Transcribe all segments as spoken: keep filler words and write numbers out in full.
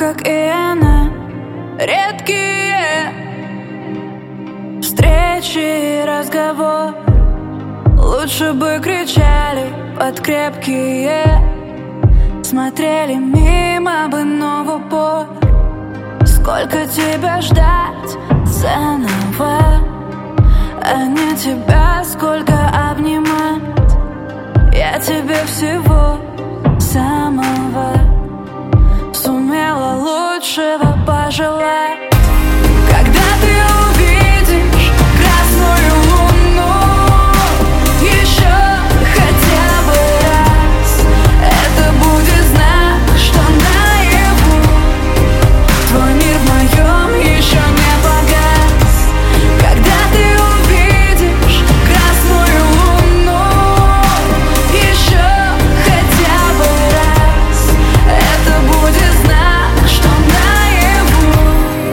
как и она, редкие встречи и разговор. Лучше бы кричали под крепкие, смотрели мимо бы, но в упор. Сколько тебя ждать заново, а не тебя сколько обнимать. Я тебе всего самого сумела лучшего пожелать. Когда ты увидишь красную луну еще хотя бы раз, это будет знак, что наяву твой мир в моем еще не погас. Когда ты увидишь красную луну еще хотя бы раз, это будет знак, что наяву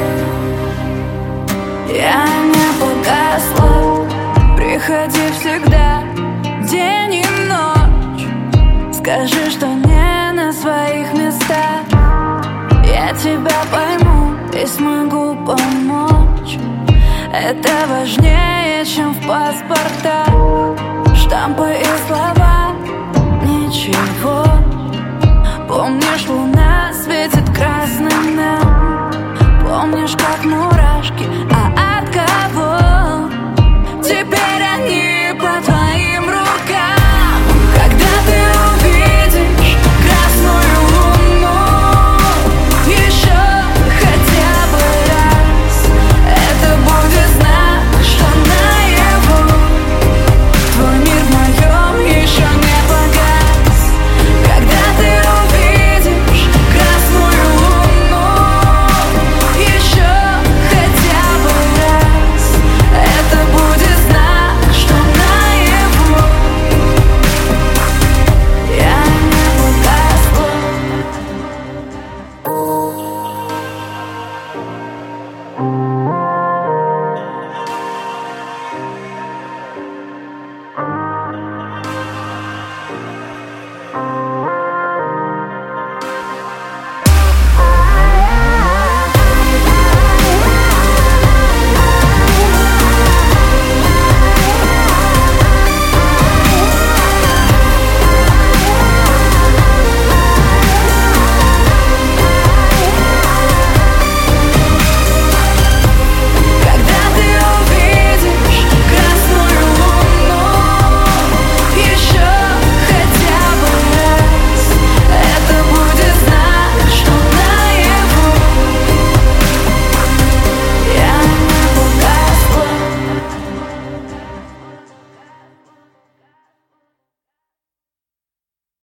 я не погасла. Приходи всегда, день и ночь. Скажи, что не на своих местах. Я тебя пойму и смогу помочь. Это важнее, чем в паспортах штампы и слова.